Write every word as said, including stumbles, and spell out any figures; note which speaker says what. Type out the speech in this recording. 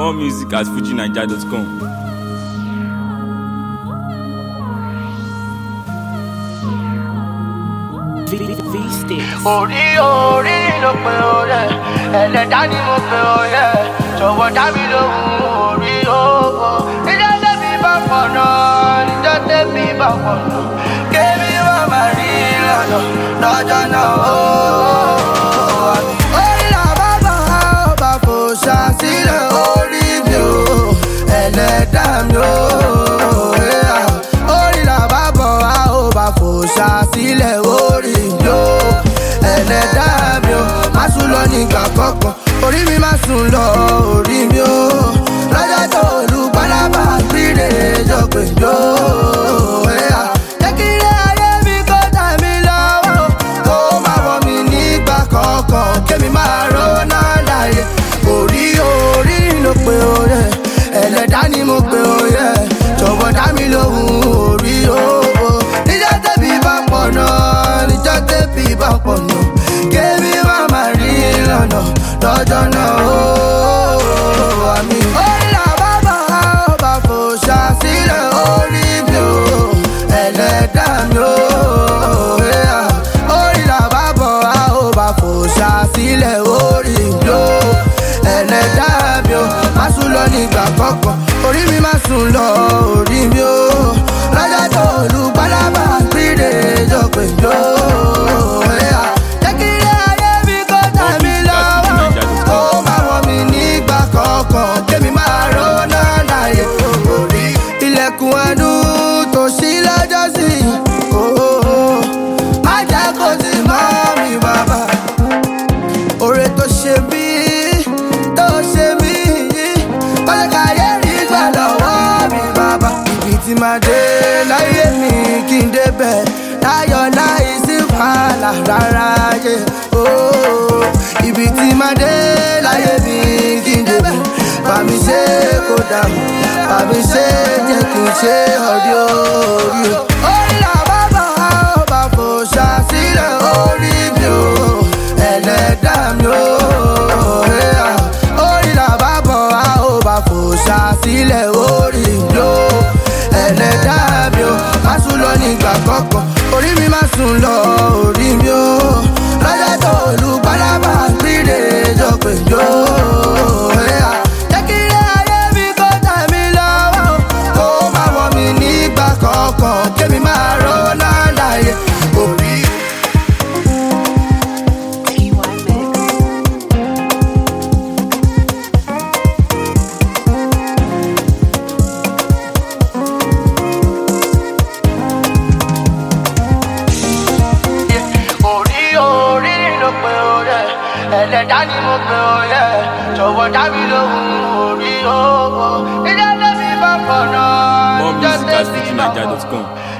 Speaker 1: More music at fuji naija dot com.
Speaker 2: Orí orí ló pe oyè, ẹlẹ́dá ni mo pe oyè, jọ̀wọ́ dá mi lóhùn orí owó. Níjọ́ tẹ́bí bá pọ̀ náà, níjọ́ tẹ́bí bá pọ̀ náà, kébí wọ́n máa rí lọ́nà lọ́jọ́ náà ó. Orí làbá bá ọba kò ṣàṣìlẹ̀ orí mi o, ẹlẹ́dá mi o. Orí làbá bọ̀ wá ọba kò ṣàṣìlẹ̀ orí mi o, ẹlẹ́dá mi o. Má sùn lọ nígbà kankan, orí mi má sùn lọ orí mi o. Lọ́jọ́ tó olùpálábà gbére jọ pé jọ. Jẹ́ kí ilé ayé mi kó tà mí lọ́wọ́, kó má wọ̀ mí nígbà kankan, kémi máa rọ́nà láyé. Orí orí ló pe oyè, ẹlẹ́dá ni mo pe oyè, jọ̀wọ́ dá mi lóhùn orí o. Níjọ́ tẹ́bí bá pọ̀ náà, níjọ́ tẹ́bí bá pọ̀ náà, kémi má máa rí lọ́nà lọ́jọ́ náà ó. Àmì orí làbá bá ọba kò ṣàṣìlẹ̀ orí mi o, ẹlẹ́dá mi o. Orí làbá bọ̀ wá ọba kò ṣàṣìlẹ̀ orí mi o, ẹlẹ́dá mi o. Má sùn lọ nígbà kankan, orí mi má sùn lọ orí mi o. Lọ́jọ́ tó olùpálábà gbére jọ pé jọ. Jẹ́ kí ilé ayé mi kó tà mí lọ́wọ́, kó má wọ̀ mí nígbà kankan, kémi máa rọ́nà láyé. Orí ilẹ̀kùn àánú tó ṣí lọ́jọ́ sí, má jẹ́ kó tì mọ́ mi bàbá. Oore tó ṣe mí, tó ṣe mí, kọ́lé káyé rí gbà lọ́wọ́ mi bàbá. Ibi tí máa dé láyé mi kí n débẹ̀ láyọ̀ láì sí wàhálà rárá yé. Ibi tí máa dé láyé mi kí n débẹ̀, bá mi ṣe kó dàrú, bá mi ṣe jẹ́ kí n ṣe ọdí orí o. Orí làbá bá ọba kò ṣàṣìlẹ̀ orí mi o, ẹlẹ́dá mi o. Orí làbá bọ̀ wá ọba kò ṣàṣìlẹ̀ orí mi o, ẹlẹ́dá mi o. Má sùn lọ nígbà kankan, orí mi má sùn lọ orí mi o. Lọ́jọ́ tó olùpálábà gbére jọ pé jọ. Jẹ́ kí ilé ayé mi kó tà mí lọ́wọ́, kó má wọ̀ mí nígbà kankan, kémi máa rọ́nà láyé. Orí orí ló pe oyè, ẹlẹ́dá ni mo pe oyè, jọ̀wọ́ dá mi lóhùn orí o. Níjọ́ tẹ́bí bá pọ̀ náà,
Speaker 1: More
Speaker 2: níjọ́
Speaker 1: music at
Speaker 2: tẹ́bí
Speaker 1: fuji
Speaker 2: bá
Speaker 1: naija
Speaker 2: pọ̀
Speaker 1: dot com.
Speaker 2: náà,